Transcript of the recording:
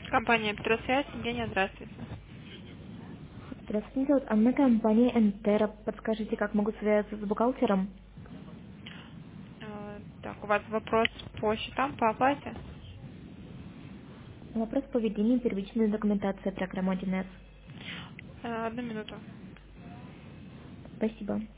Компания Петросвязь, Евгения, здравствуйте. Здравствуйте, меня зовут Анна, компания Энтера. Подскажите, как могу связаться с бухгалтером? Так, у вас вопрос по счетам, по оплате? Вопрос по ведению первичной документации программы 1С. Одну минуту. Спасибо.